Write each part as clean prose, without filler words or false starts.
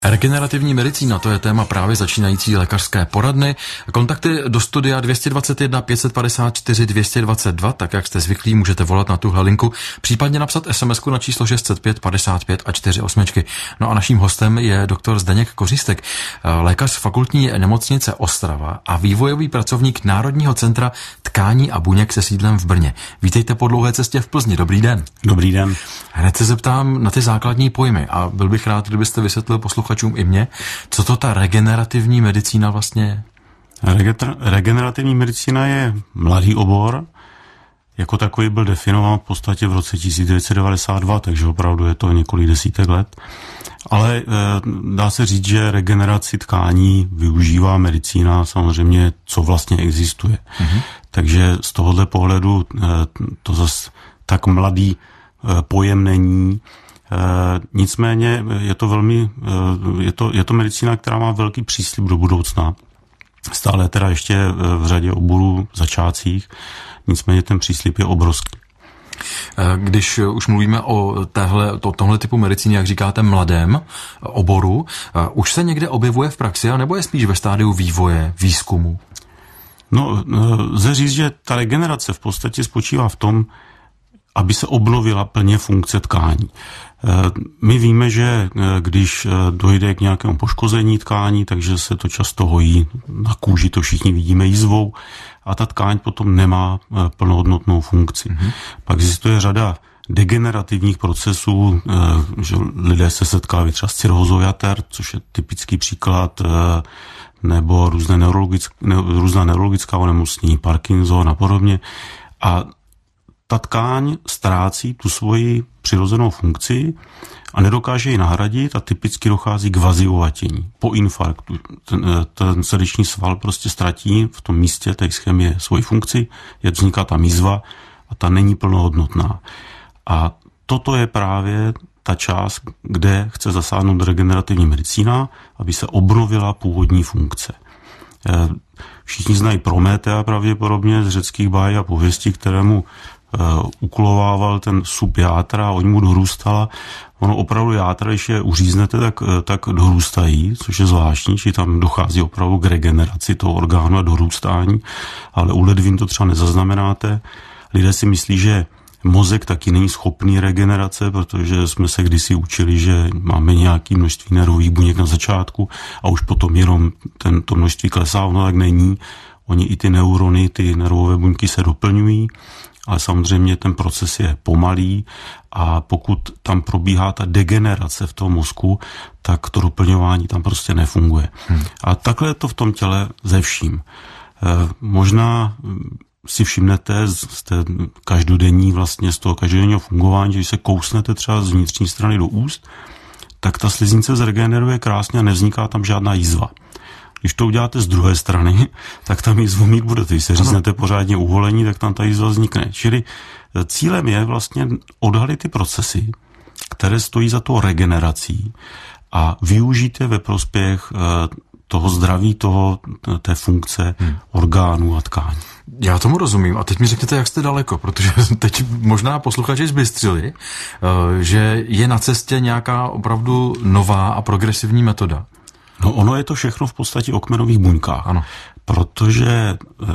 Regenerativní medicína, to je téma právě začínající lékařské poradny. Kontakty do studia 221 554 222, tak jak jste zvyklí, můžete volat na tuhle linku, případně napsat SMS-ku na číslo 605 55 a 48. No a naším hostem je doktor Zdeněk Kořístek, lékař fakultní nemocnice Ostrava a vývojový pracovník Národního centra tkání a buněk se sídlem v Brně. Vítejte po dlouhé cestě v Plzni. Dobrý den. Dobrý den. Hned se zeptám na ty základní pojmy a byl bych rád, kdybyste vysvětlil posluchačům i mě, co to ta regenerativní medicína vlastně je. Regenerativní medicína je mladý obor, jako takový byl definován v podstatě v roce 1992, takže opravdu je to několik desítek let. Ale dá se říct, že regeneraci tkání využívá medicína samozřejmě, co vlastně existuje. Takže z tohohle pohledu to zase tak mladý pojem není. Nicméně je to medicína, která má velký příslib do budoucna. Stále teda ještě v řadě oborů začátcích, nicméně ten příslib je obrovský. Když už mluvíme o tomhle typu medicíny, jak říkáte, mladém oboru, už se někde objevuje v praxi, nebo je spíš ve stádiu vývoje, výzkumu? No, lze říct, že ta regenerace v podstatě spočívá v tom, aby se obnovila plně funkce tkání. My víme, že když dojde k nějakému poškození tkání, takže se to často hojí na kůži, to všichni vidíme jizvou, a ta tkáň potom nemá plnohodnotnou funkci. Pak existuje řada degenerativních procesů, že lidé se setkávají třeba s cirhózou jater, což je typický příklad, nebo různá neurologická onemocnění, Parkinson a podobně. A ta tkáň ztrácí tu svoji přirozenou funkci a nedokáže ji nahradit a typicky dochází k vaziovatění. Po infarktu ten srdeční sval prostě ztratí v tom místě té ischemie svoji funkci, vzniká tam jizva a ta není plnohodnotná. A toto je právě ta část, kde chce zasáhnout regenerativní medicína, aby se obnovila původní funkce. Všichni znají Prometea pravděpodobně z řeckých bájí a pověstí, kterému ukulovával ten sup játra a oni mu dorůstala. Ono opravdu játra, když je uříznete, tak dorůstají, což je zvláštní, či tam dochází opravdu k regeneraci toho orgánu a dorůstání, ale u ledvin to třeba nezaznamenáte. Lidé si myslí, že mozek taky není schopný regenerace, protože jsme se kdysi učili, že máme nějaké množství nervových buněk na začátku a už potom jenom to množství klesá, ono tak není. Oni i ty neurony, ty nervové buňky se doplňují, ale samozřejmě ten proces je pomalý a pokud tam probíhá ta degenerace v tom mozku, tak to doplňování tam prostě nefunguje. A takhle je to v tom těle ze vším. Možná si všimnete z té každodenní vlastně z toho každodenního fungování, že když se kousnete třeba z vnitřní strany do úst, tak ta sliznice zregeneruje krásně a nevzniká tam žádná jizva. Když to uděláte z druhé strany, tak tam jizvu mít budete. Když se říznete pořádně uvolení, tak tam ta jizva vznikne. Čili cílem je vlastně odhalit ty procesy, které stojí za tou regenerací a využít je ve prospěch toho zdraví, té funkce orgánů a tkání. Já tomu rozumím. A teď mi řekněte, jak jste daleko, protože teď možná posluchači zbystřili, že je na cestě nějaká opravdu nová a progresivní metoda. No ono je to všechno v podstatě o kmenových buňkách, ano. Protože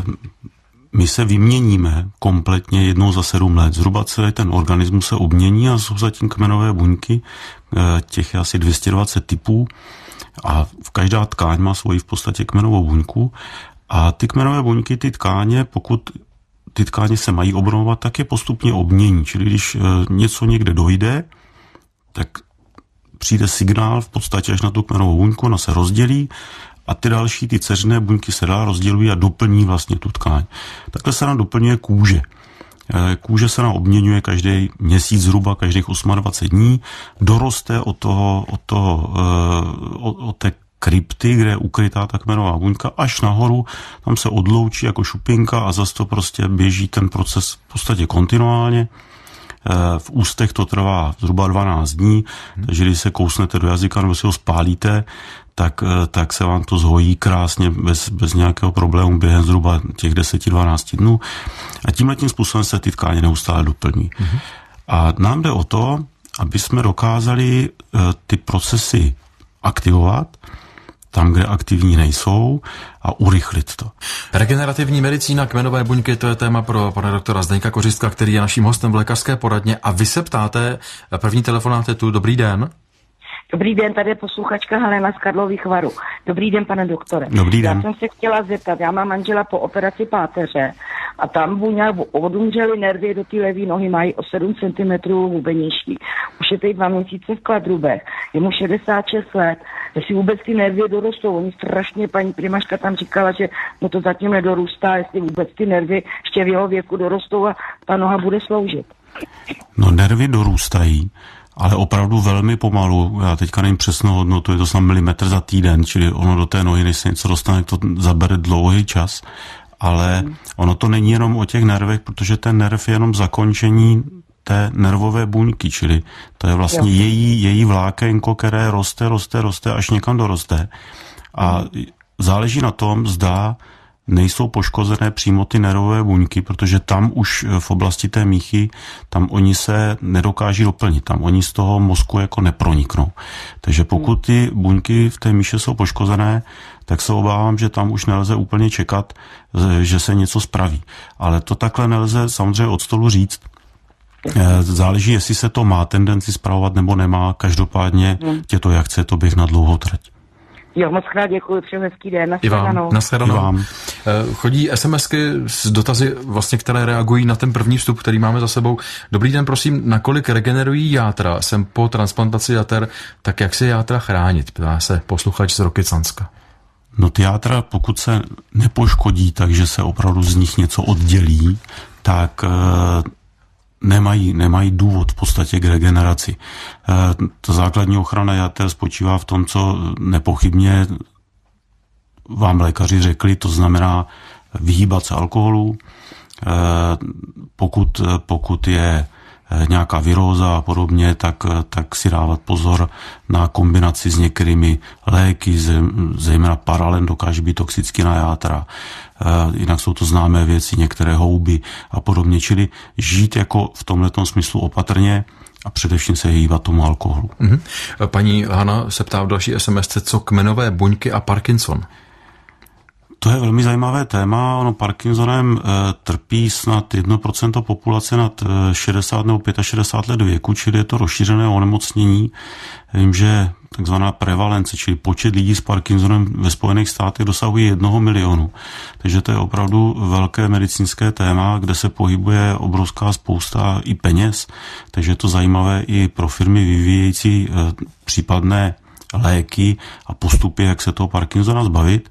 my se vyměníme kompletně jednou za 7 let. Zhruba celý ten organismus se obmění a jsou zatím kmenové buňky, těch je asi 220 typů a každá tkáň má svoji v podstatě kmenovou buňku a ty kmenové buňky, ty tkáně, pokud ty tkáně se mají obnovovat, tak je postupně obmění. Čili když něco někde dojde, tak přijde signál v podstatě až na tu kmenovou buňku, ona se rozdělí a ty další, ty dceřiné buňky se dál rozdělují a doplní vlastně tu tkáň. Takhle se nám doplňuje kůže. Kůže se nám obměňuje každý měsíc zhruba, každých 28 dní, doroste od té krypty, kde je ukrytá ta kmenová buňka, až nahoru, tam se odloučí jako šupinka a zase to prostě běží ten proces v podstatě kontinuálně. V ústech to trvá zhruba 12 dní, takže když se kousnete do jazyka nebo si ho spálíte, tak se vám to zhojí krásně bez nějakého problému během zhruba těch 10-12 dnů. A tímhletím způsobem se ty tkáně neustále doplní. A nám jde o to, aby jsme dokázali ty procesy aktivovat tam, kde aktivní nejsou a urychlit to. Regenerativní medicína, kmenové buňky, to je téma pro pana doktora Zdeňka Kořistka, který je naším hostem v lékařské poradně. A vy se ptáte, první telefonát je tu, dobrý den. Dobrý den, tady je posluchačka Helena z Karlových Varů. Dobrý den, pane doktore. Dobrý den. Já jsem se chtěla zeptat, já mám manžela po operaci páteře a tam odumřely nervy do té levé nohy, mají o 7 cm hubenější. Už je teď 2 měsíce v Kladrubech, je mu 66 let, jestli vůbec ty nervy dorostou. Oni strašně, paní primařka tam říkala, že mu to zatím nedorůstá, jestli vůbec ty nervy ještě v jeho věku dorostou a ta noha bude sloužit. No, nervy dorůstají, ale opravdu velmi pomalu. Já teďka nevím přesnou hodnotu, je to snad milimetr za týden, čili ono do té nohy, než se něco dostane, to zabere dlouhý čas. Ale ono to není jenom o těch nervech, protože ten nerv je jenom zakončení té nervové buňky, čili to je vlastně její vlákénko, které roste, až někam doroste. A záleží na tom, zda nejsou poškozené přímo ty nervové buňky, protože tam už v oblasti té míchy, tam oni se nedokáží doplnit, tam oni z toho mozku jako neproniknou. Takže pokud ty buňky v té míše jsou poškozené, tak se obávám, že tam už nelze úplně čekat, že se něco spraví. Ale to takhle nelze samozřejmě od stolu říct. Záleží, jestli se to má tendenci spravovat nebo nemá. Každopádně tě to jak chce, to běh na dlouhou trať. Jo, moc krát děkuji, přeji hezký den. Nashledanou. Chodí SMSky s dotazy, vlastně, které reagují na ten první vstup, který máme za sebou. Dobrý den, prosím, nakolik regenerují játra? Jsem po transplantaci jater, tak jak si játra chránit? Ptá se posluchač z Rokycanska. No, ty játra, pokud se nepoškodí, takže se opravdu z nich něco oddělí, tak nemají důvod v podstatě k regeneraci. Ta základní ochrana jater spočívá v tom, co nepochybně vám lékaři řekli, to znamená vyhýbat se alkoholu, pokud je nějaká viróza a podobně, tak si dávat pozor na kombinaci s některými léky, zejména paralen dokáže být toxický na játra. Jinak jsou to známé věci, některé houby a podobně, čili žít jako v tomhletom smyslu opatrně a především se hýbat tomu alkoholu. Paní Hana se ptá v další SMSce, co kmenové buňky a Parkinson? To je velmi zajímavé téma. Ono Parkinsonem trpí snad 1% populace nad 60 nebo 65 let věku, čili je to rozšířené onemocnění. Vím, že takzvaná prevalence, čili počet lidí s Parkinsonem ve Spojených státech dosahuje 1 milionu. Takže to je opravdu velké medicínské téma, kde se pohybuje obrovská spousta i peněz. Takže je to zajímavé i pro firmy vyvíjející případné léky a postupy, jak se toho Parkinsona zbavit.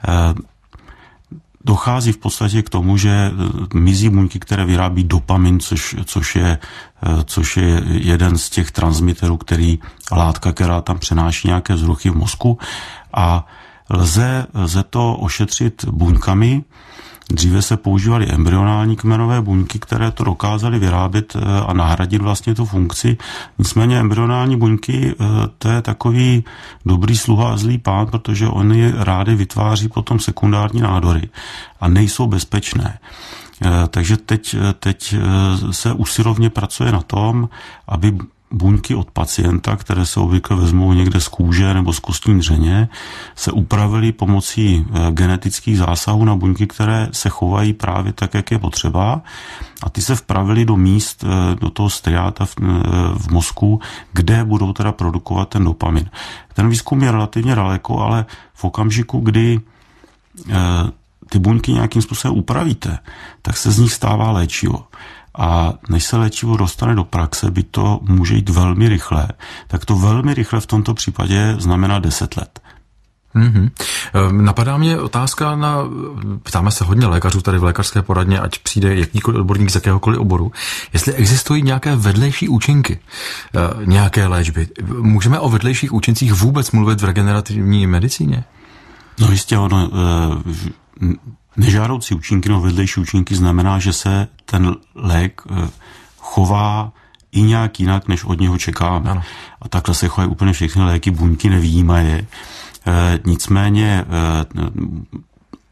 Dochází v podstatě k tomu, že mizí buňky, které vyrábí dopamin, což je jeden z těch transmiterů, látka, která tam přenáší nějaké vzruchy v mozku, a lze to ošetřit buňkami. Dříve se používaly embryonální kmenové buňky, které to dokázaly vyrábět a nahradit vlastně tu funkci. Nicméně embryonální buňky, to je takový dobrý sluha a zlý pán, protože oni rádi vytváří potom sekundární nádory a nejsou bezpečné. Takže teď se usilovně pracuje na tom, aby buňky od pacienta, které se obvykle vezmou někde z kůže nebo z kostní dřeně, se upravily pomocí genetických zásahů na buňky, které se chovají právě tak, jak je potřeba, a ty se vpravily do míst, do toho striáta v mozku, kde budou teda produkovat ten dopamin. Ten výzkum je relativně daleko, ale v okamžiku, kdy ty buňky nějakým způsobem upravíte, tak se z nich stává léčivo. A než se léčivo dostane do praxe, by to může jít velmi rychle. Tak to velmi rychle v tomto případě znamená 10 let. Napadá mě otázka ptáme se hodně lékařů tady v lékařské poradně, ať přijde jakýkoliv odborník z jakéhokoliv oboru, jestli existují nějaké vedlejší účinky, nějaké léčby. Můžeme o vedlejších účincích vůbec mluvit v regenerativní medicíně? No jistě, ono... Nežádoucí účinky nebo vedlejší účinky znamená, že se ten lék chová i nějak jinak, než od něho čekáme. Ano. A takhle se chovají úplně všechny léky, buňky nevyjímaje. Nicméně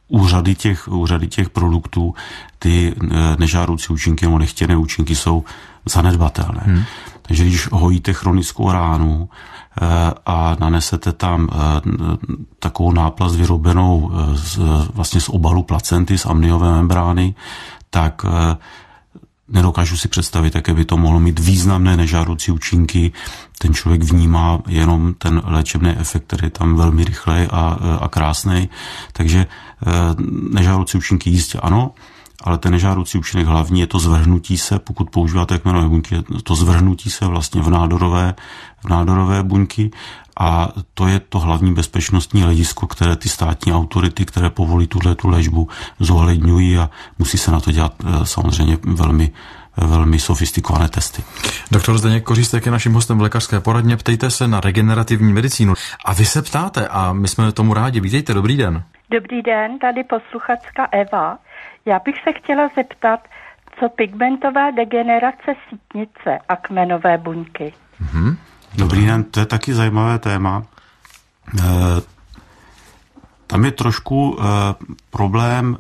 u řady těch produktů ty nežádoucí účinky nebo nechtěné účinky jsou zanedbatelné. Takže když hojíte chronickou ránu a nanesete tam takovou náplast vyrobenou vlastně z obalu placenty, z amniové membrány, tak nedokážu si představit, jaké by to mohlo mít významné nežádoucí účinky. Ten člověk vnímá jenom ten léčebný efekt, který je tam velmi rychlej a krásnej. Takže nežádoucí účinky jistě ano, ale ten nežádoucí účinek hlavní je to zvrhnutí se, pokud používáte kmenové buňky, to zvrhnutí se vlastně v nádorové buňky a to je to hlavní bezpečnostní hledisko, které ty státní autority, které povolí tu léčbu, zohledňují a musí se na to dělat samozřejmě velmi sofistikované testy. Doktor Zdeněk Kořístek je naším hostem v lékařské poradně. Ptejte se na regenerativní medicínu. A vy se ptáte a my jsme tomu rádi. Vítejte, dobrý den. Dobrý den, tady posluchačka Eva. Já bych se chtěla zeptat, co pigmentová degenerace sítnice a kmenové buňky. Dobrý den, to je taky zajímavé téma. Tam je trošku problém,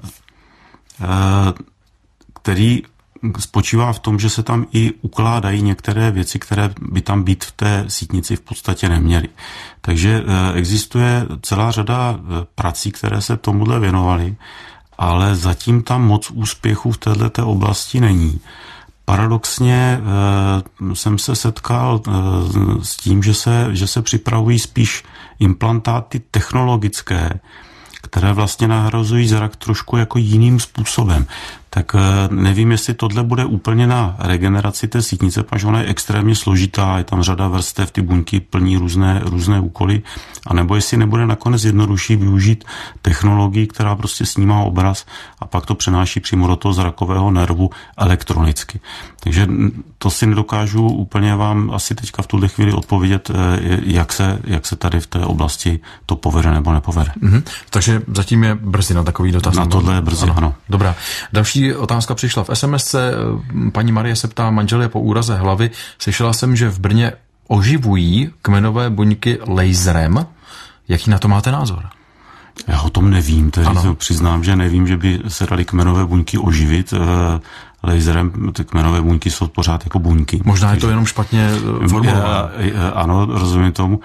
který spočívá v tom, že se tam i ukládají některé věci, které by tam být v té sítnici v podstatě neměly. Takže existuje celá řada prací, které se tomuhle věnovaly, ale zatím tam moc úspěchů v této oblasti není. Paradoxně jsem se setkal s tím, že se připravují spíš implantáty technologické, které vlastně nahrazují zrak trošku jako jiným způsobem. Tak nevím, jestli tohle bude úplně na regeneraci té sítnice, protože ona je extrémně složitá, je tam řada vrstev, ty buňky plní různé úkoly, anebo jestli nebude nakonec jednodušší využít technologii, která prostě snímá obraz a pak to přenáší přímo do toho zrakového nervu elektronicky. Takže to si nedokážu úplně vám asi teďka v tuhle chvíli odpovědět, jak se tady v té oblasti to povede nebo nepovede. Takže zatím je brzy na takový dotaz. Na tohle je brzy, ano. Dobrá. Další otázka přišla v SMSce. Paní Marie se ptá, manžel je po úraze hlavy. Slyšela jsem, že v Brně oživují kmenové buňky laserem. Jaký na to máte názor? Já o tom nevím, tedy přiznám, že nevím, že by se dali kmenové buňky oživit laserem. Ty kmenové buňky jsou pořád jako buňky. Možná je to jenom špatně formulované. Ano, rozumím tomu.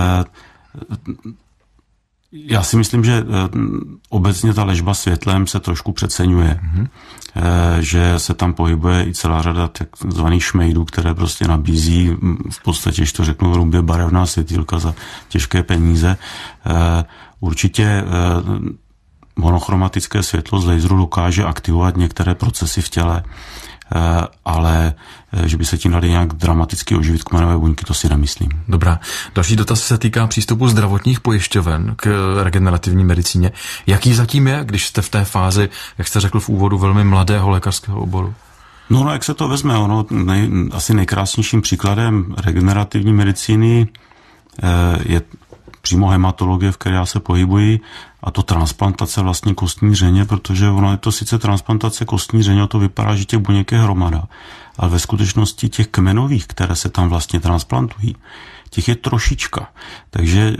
Já si myslím, že obecně ta léčba světlem se trošku přeceňuje. Že se tam pohybuje i celá řada takzvaných šmejdů, které prostě nabízí v podstatě, když to řeknu hrubě, barevná světýlka za těžké peníze. Určitě monochromatické světlo z laseru dokáže aktivovat některé procesy v těle, ale že by se tím dali nějak dramaticky oživit kmenové buňky, to si nemyslím. Dobrá. Další dotaz se týká přístupu zdravotních pojišťoven k regenerativní medicíně. Jaký zatím je, když jste v té fázi, jak jste řekl v úvodu, velmi mladého lékařského oboru? No, jak se to vezme, asi nejkrásnějším příkladem regenerativní medicíny je přímo hematologie, v které já se pohybuji, a to transplantace vlastně kostní dřeně, protože ono je to sice transplantace kostní dřeně, to vypadá, že těch buněk je hromada, ale ve skutečnosti těch kmenových, které se tam vlastně transplantují, těch je trošička. Takže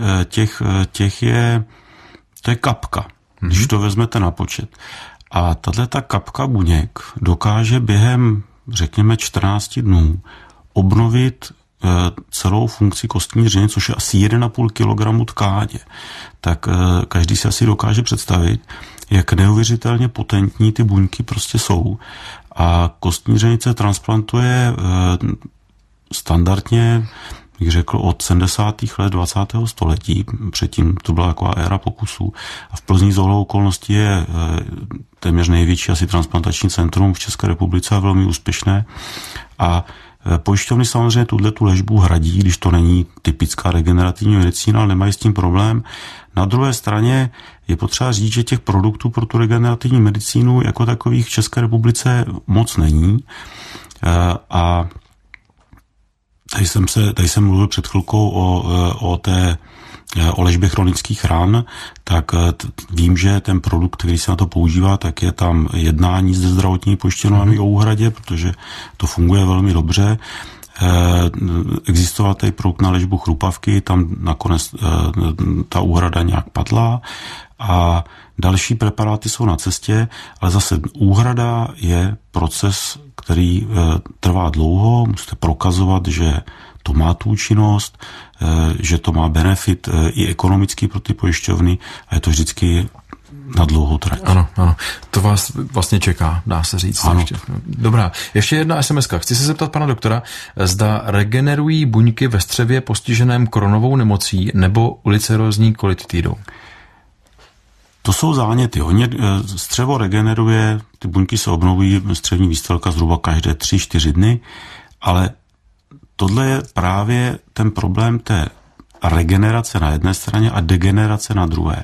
to je kapka, když to vezmete na počet. A tato kapka buněk dokáže během, řekněme, 14 dnů obnovit celou funkci kostní dřeně, což je asi 1,5 kg tkáně. Tak každý si asi dokáže představit, jak neuvěřitelně potentní ty buňky prostě jsou. A kostní dřenice transplantuje standardně, bych řekl, od 70. let 20. století. Předtím to byla taková éra pokusů. A v Plzni zhodou okolností je téměř největší asi transplantační centrum v České republice a velmi úspěšné. A pojišťovny samozřejmě tu léčbu hradí, když to není typická regenerativní medicína, ale nemají s tím problém. Na druhé straně je potřeba říct, že těch produktů pro tu regenerativní medicínu jako takových v České republice moc není. A tady jsem mluvil před chvilkou o léčbě chronických ran, tak vím, že ten produkt, který se na to používá, tak je tam jednání se zdravotními pojišťovnami o úhradě, protože to funguje velmi dobře. Existoval tady produkt na léčbu chrupavky, tam nakonec ta úhrada nějak padla a další preparáty jsou na cestě, ale zase úhrada je proces, který trvá dlouho, musíte prokazovat, že to má tu účinnost, že to má benefit i ekonomický pro ty pojišťovny a je to vždycky na dlouhou trať. Ano. To vás vlastně čeká, dá se říct. Ano. Dobrá. Ještě jedna SMS-ka. Chci se zeptat pana doktora, zda regenerují buňky ve střevě postiženém koronovou nemocí nebo ulcerózní kolitidou. To jsou záněty. Střevo regeneruje, ty buňky se obnovují, střevní výstelka zhruba každé 3-4 dny, ale tohle je právě ten problém té regenerace na jedné straně a degenerace na druhé.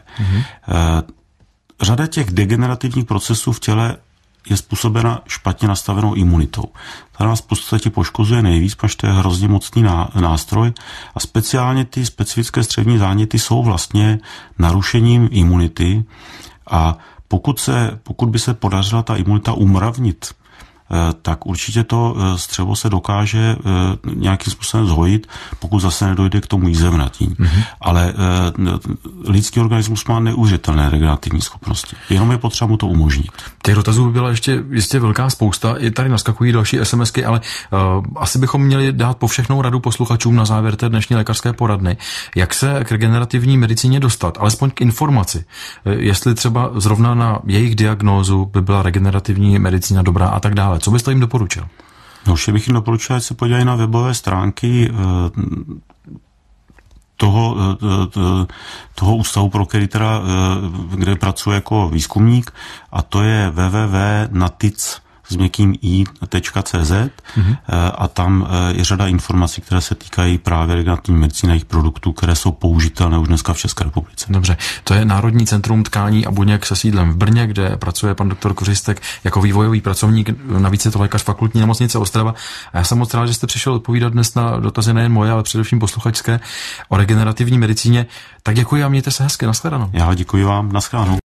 Řada těch degenerativních procesů v těle je způsobena špatně nastavenou imunitou. Ta nás v podstatě poškozuje nejvíc, protože to je hrozně mocný nástroj a speciálně ty specifické střevní záněty jsou vlastně narušením imunity a pokud by se podařila ta imunita umravnit, tak určitě to střevo se dokáže nějakým způsobem zhojit, pokud zase nedojde k tomu jízevnatí. Ale lidský organismus má neuvěřitelné regenerativní schopnosti. Jenom je potřeba mu to umožnit. Těch dotazů by byla ještě jistě velká spousta. I tady naskakují další SMSky, ale asi bychom měli dát povšechnou radu posluchačům na závěr té dnešní lékařské poradny. Jak se k regenerativní medicíně dostat? Alespoň k informaci. Jestli třeba zrovna na jejich diagnózu by byla regenerativní medicína dobrá a tak dále. Co byste jim doporučil? No, už bych jim doporučil, ať se podívají na webové stránky toho ústavu, pro který teda, kde pracuje jako výzkumník, a to je www.natic.cz a tam je řada informací, které se týkají právě regenerativní medicíny a jejich produktů, které jsou použitelné už dneska v České republice. Dobře, to je Národní centrum tkání a buněk se sídlem v Brně, kde pracuje pan doktor Kořistek jako vývojový pracovník, navíc je to lékař fakultní nemocnice Ostrava. A já jsem moc rád, že jste přišel odpovídat dnes na dotazy nejen moje, ale především posluchačské o regenerativní medicíně. Tak děkuji a mějte se hezky, nashledanou. Já děkuji vám, nashledanou.